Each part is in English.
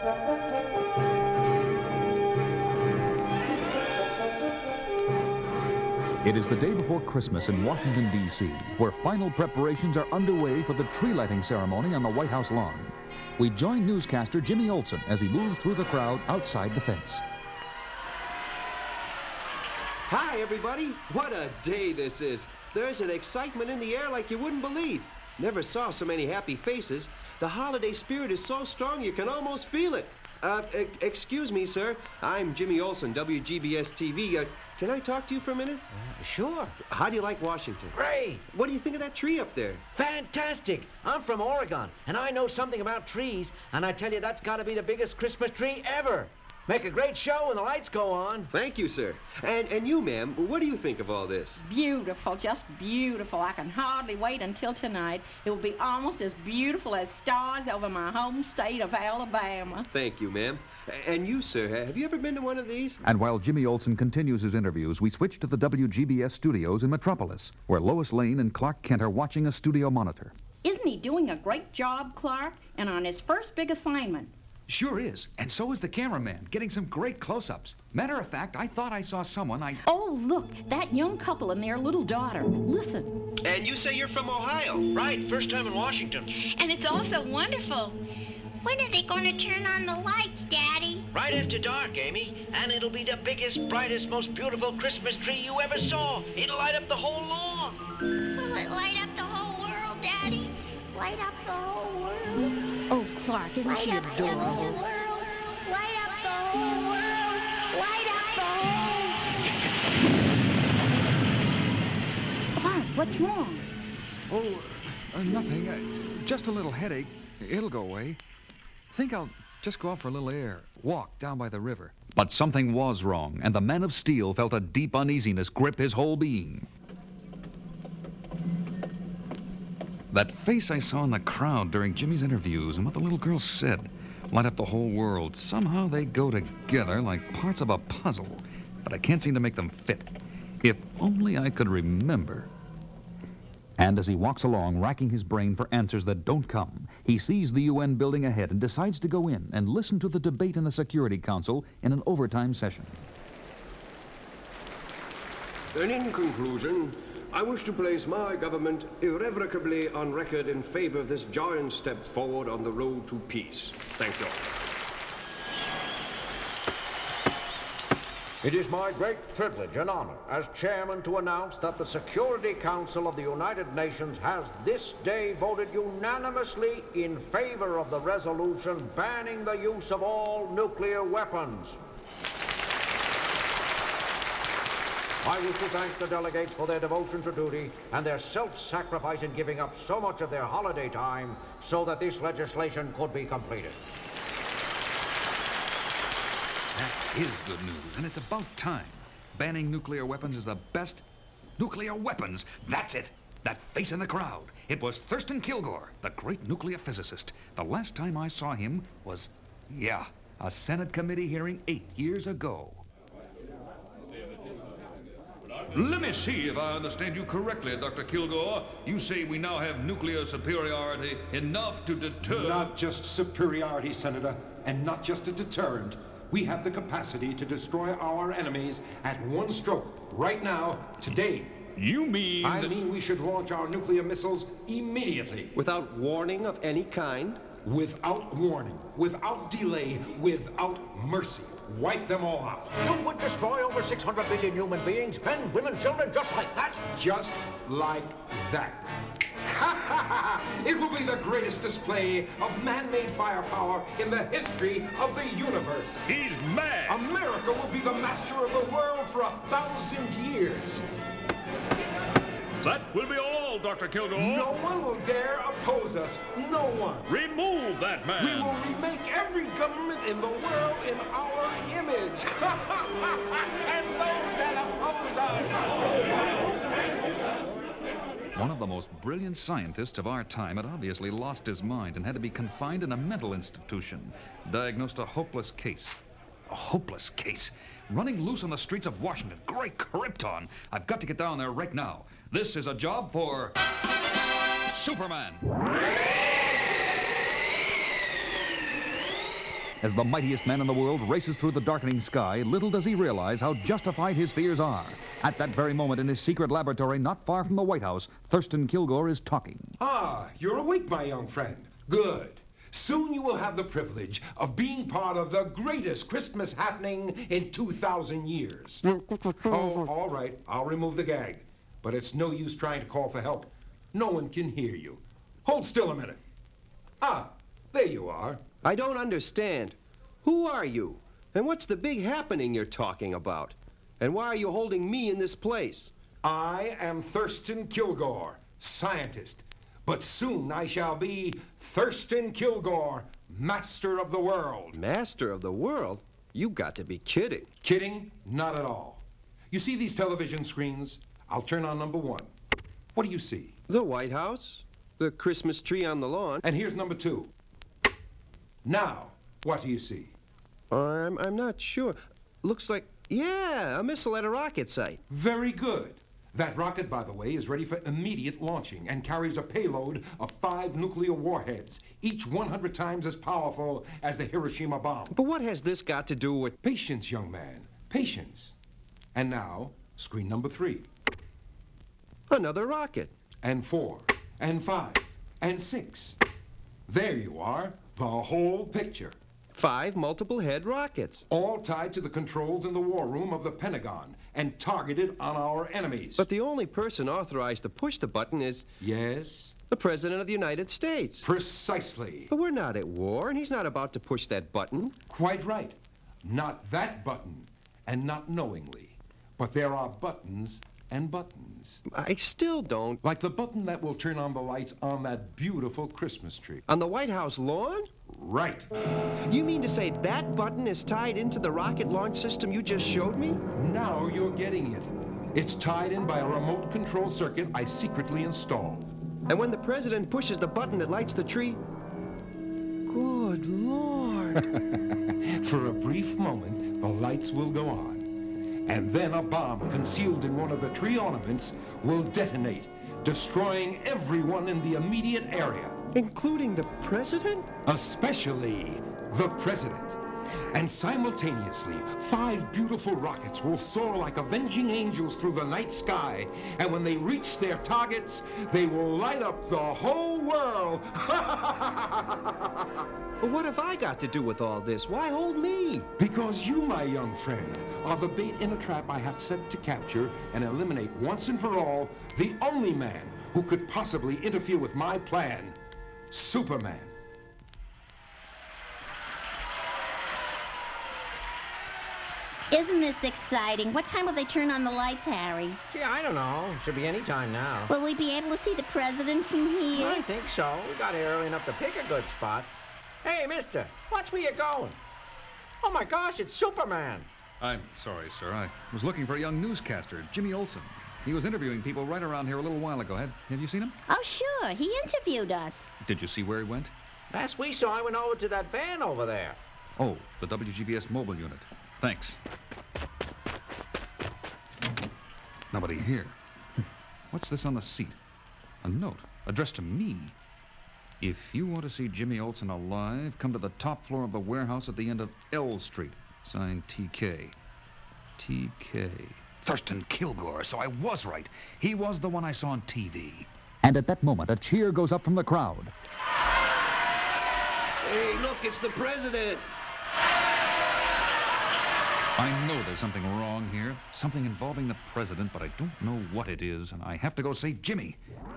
It is the day before Christmas in Washington, D.C., where final preparations are underway for the tree lighting ceremony on the White House lawn. We join newscaster Jimmy Olsen as he moves through the crowd outside the fence. Hi, everybody. What a day this is. There's an excitement in the air like you wouldn't believe. Never saw so many happy faces. The holiday spirit is so strong you can almost feel it. Excuse me, sir. I'm Jimmy Olsen, WGBS TV. Can I talk to you for a minute? Sure. How do you like Washington? Great. What do you think of that tree up there? Fantastic. I'm from Oregon, and I know something about trees, and I tell you, that's got to be the biggest Christmas tree ever. Make a great show when the lights go on. Thank you, sir. And you, ma'am, what do you think of all this? Beautiful, just beautiful. I can hardly wait until tonight. It will be almost as beautiful as stars over my home state of Alabama. Thank you, ma'am. And you, sir, have you ever been to one of these? And while Jimmy Olsen continues his interviews, we switch to the WGBS studios in Metropolis, where Lois Lane and Clark Kent are watching a studio monitor. Isn't he doing a great job, Clark? And on his first big assignment. Sure is, and so is the cameraman, getting some great close-ups. Matter of fact, I thought I saw someone Oh, look, that young couple and their little daughter. Listen. And you say you're from Ohio? Right, first time in Washington. And it's also wonderful. When are they going to turn on the lights, Daddy? Right after dark, Amy, and it'll be the biggest, brightest, most beautiful Christmas tree you ever saw. It'll light up the whole lawn. Will it light up the whole world, Daddy? Light up the whole world? Oh, Clark, isn't she Light up the adorable? whole world. Light up the whole world. Light up the whole... Clark, what's wrong? Oh, nothing. Just a little headache. It'll go away. Think I'll just go out for a little air. Walk down by the river. But something was wrong, and the Man of Steel felt a deep uneasiness grip his whole being. That face I saw in the crowd during Jimmy's interviews and what the little girl said light up the whole world. Somehow they go together like parts of a puzzle, but I can't seem to make them fit. If only I could remember. And as he walks along, racking his brain for answers that don't come, he sees the UN building ahead and decides to go in and listen to the debate in the Security Council in an overtime session. And in conclusion, I wish to place my government irrevocably on record in favor of this giant step forward on the road to peace. Thank you. It is my great privilege and honor as chairman to announce that the Security Council of the United Nations has this day voted unanimously in favor of the resolution banning the use of all nuclear weapons. I wish to thank the delegates for their devotion to duty and their self-sacrifice in giving up so much of their holiday time so that this legislation could be completed. That is good news, and it's about time. Banning nuclear weapons is the best. Nuclear weapons, that's it. That face in the crowd. It was Thurston Kilgore, the great nuclear physicist. The last time I saw him was, a Senate committee hearing 8 years ago. Let me see if I understand you correctly, Dr. Kilgore. You say we now have nuclear superiority enough to deter... Not just superiority, Senator, and not just a deterrent. We have the capacity to destroy our enemies at one stroke, right now, today. You mean... I mean we should launch our nuclear missiles immediately. Without warning of any kind? Without warning, without delay, without mercy. Wipe them all out. You would destroy over 600 million human beings, men, women, children, just like that? Just like that. Ha ha ha! It will be the greatest display of man-made firepower in the history of the universe. He's mad! America will be the master of the world for 1,000 years. That will be all, Dr. Kilgore. No one will dare oppose us. No one. Remove that man. We will remake every government in the world in our image. And those that oppose us. One of the most brilliant scientists of our time had obviously lost his mind and had to be confined in a mental institution. Diagnosed a hopeless case. A hopeless case. Running loose on the streets of Washington. Great Krypton. I've got to get down there right now. This is a job for Superman. As the mightiest man in the world races through the darkening sky, little does he realize how justified his fears are. At that very moment in his secret laboratory not far from the White House, Thurston Kilgore is talking. Ah, you're awake, my young friend. Good. Soon you will have the privilege of being part of the greatest Christmas happening in 2,000 years. Oh, all right. I'll remove the gag. But it's no use trying to call for help. No one can hear you. Hold still a minute. Ah, there you are. I don't understand. Who are you? And what's the big happening you're talking about? And why are you holding me in this place? I am Thurston Kilgore, scientist. But soon I shall be Thurston Kilgore, master of the world. Master of the world? You've got to be kidding. Kidding? Not at all. You see these television screens? I'll turn on number 1. What do you see? The White House, the Christmas tree on the lawn. And here's number 2. Now, what do you see? I'm not sure. Looks like, yeah, a missile at a rocket site. Very good. That rocket, by the way, is ready for immediate launching and carries a payload of 5 nuclear warheads, each 100 times as powerful as the Hiroshima bomb. But what has this got to do with... Patience, young man. Patience. And now, screen number 3. Another rocket. And 4. And 5. And 6. There you are. The whole picture. 5 multiple-head rockets. All tied to the controls in the war room of the Pentagon and targeted on our enemies. But the only person authorized to push the button is... Yes? The President of the United States. Precisely. But we're not at war, and he's not about to push that button. Quite right. Not that button, and not knowingly. But there are buttons and buttons. I still don't... Like the button that will turn on the lights on that beautiful Christmas tree. On the White House lawn? Right. You mean to say that button is tied into the rocket launch system you just showed me? Now you're getting it. It's tied in by a remote control circuit I secretly installed. And when the president pushes the button that lights the tree... Good Lord. For a brief moment, the lights will go on. And then a bomb concealed in one of the tree ornaments will detonate, destroying everyone in the immediate area. Including the president? Especially the president. And simultaneously, 5 beautiful rockets will soar like avenging angels through the night sky. And when they reach their targets, they will light up the whole world. But what have I got to do with all this? Why hold me? Because you, my young friend, are the bait in a trap I have set to capture and eliminate once and for all the only man who could possibly interfere with my plan, Superman. Isn't this exciting? What time will they turn on the lights, Harry? Gee, I don't know. Should be any time now. Will we be able to see the president from here? I think so. We got here early enough to pick a good spot. Hey, mister, watch where you're going. Oh, my gosh, it's Superman. I'm sorry, sir. I was looking for a young newscaster, Jimmy Olsen. He was interviewing people right around here a little while ago. Have you seen him? Oh, sure. He interviewed us. Did you see where he went? Last we saw, I went over to that van over there. Oh, the WGBS mobile unit. Thanks. Nobody here. What's this on the seat? A note addressed to me. If you want to see Jimmy Olsen alive, come to the top floor of the warehouse at the end of L Street. Signed TK. TK. Thurston Kilgore, so I was right. He was the one I saw on TV. And at that moment, a cheer goes up from the crowd. Hey, look, it's the president. I know there's something wrong here, something involving the president, but I don't know what it is, and I have to go save Jimmy.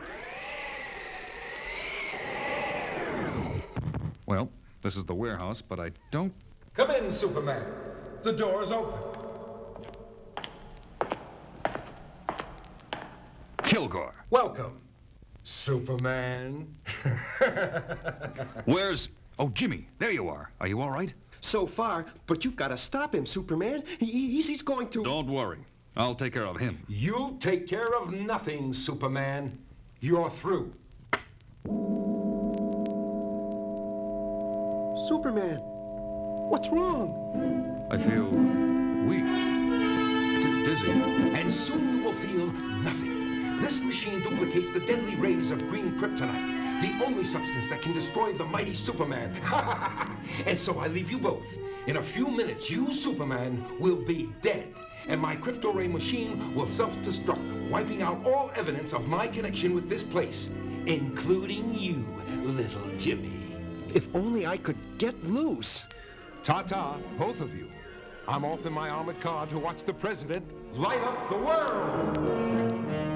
Well, this is the warehouse, but I don't... Come in, Superman. The door's open. Kilgore. Welcome, Superman. Where's... Oh, Jimmy, there you are. Are you all right? So far, but you've got to stop him, Superman. He's going to... Don't worry. I'll take care of him. You'll take care of nothing, Superman. You're through. Superman, what's wrong? I feel weak, dizzy. And soon you will feel nothing. This machine duplicates the deadly rays of green kryptonite, the only substance that can destroy the mighty Superman. And And so I leave you both. In a few minutes, you, Superman, will be dead. And my crypto-ray machine will self-destruct, wiping out all evidence of my connection with this place, including you, little Jimmy. If only I could get loose. Ta-ta, both of you. I'm off in my armored car to watch the president light up the world.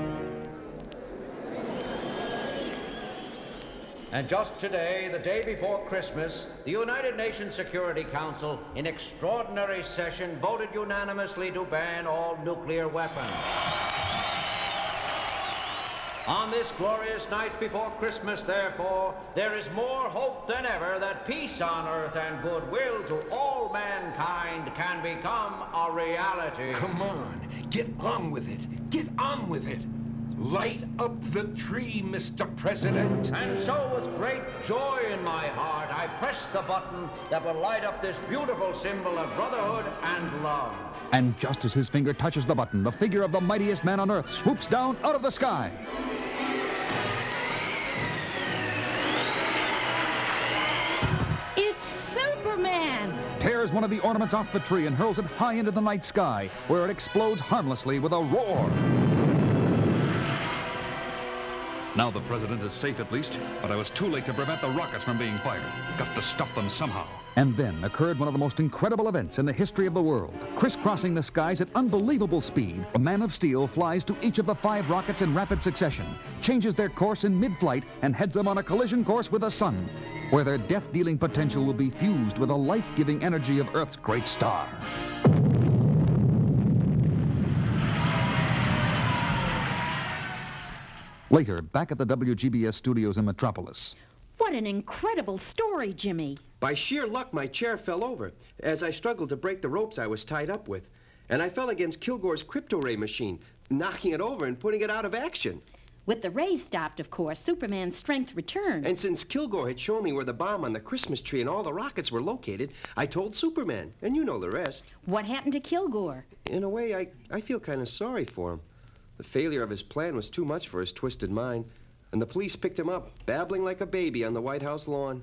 And just today, the day before Christmas, the United Nations Security Council, in extraordinary session, voted unanimously to ban all nuclear weapons. On this glorious night before Christmas, therefore, there is more hope than ever that peace on earth and goodwill to all mankind can become a reality. Come on, get on with it. Get on with it. Light up the tree, Mr. President. And so, with great joy in my heart, I press the button that will light up this beautiful symbol of brotherhood and love. And just as his finger touches the button, the figure of the mightiest man on Earth swoops down out of the sky. It's Superman! Tears one of the ornaments off the tree and hurls it high into the night sky, where it explodes harmlessly with a roar. Now the president is safe at least, but I was too late to prevent the rockets from being fired. Got to stop them somehow. And then occurred one of the most incredible events in the history of the world. Crisscrossing the skies at unbelievable speed, a Man of Steel flies to each of the 5 rockets in rapid succession, changes their course in mid-flight, and heads them on a collision course with the sun, where their death-dealing potential will be fused with the life-giving energy of Earth's great star. Later, back at the WGBS studios in Metropolis. What an incredible story, Jimmy. By sheer luck, my chair fell over as I struggled to break the ropes I was tied up with. And I fell against Kilgore's crypto-ray machine, knocking it over and putting it out of action. With the rays stopped, of course, Superman's strength returned. And since Kilgore had shown me where the bomb on the Christmas tree and all the rockets were located, I told Superman, and you know the rest. What happened to Kilgore? In a way, I feel kind of sorry for him. The failure of his plan was too much for his twisted mind, and the police picked him up, babbling like a baby on the White House lawn.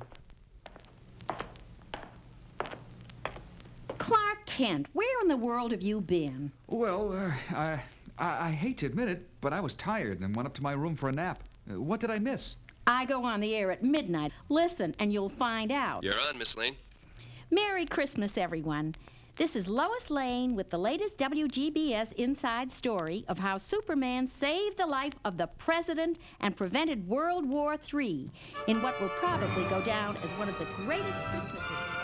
Clark Kent, where in the world have you been? Well, I hate to admit it, but I was tired and went up to my room for a nap. What did I miss? I go on the air at midnight. Listen, and you'll find out. You're on, Miss Lane. Merry Christmas, everyone. This is Lois Lane with the latest WGBS inside story of how Superman saved the life of the president and prevented World War III in what will probably go down as one of the greatest Christmases.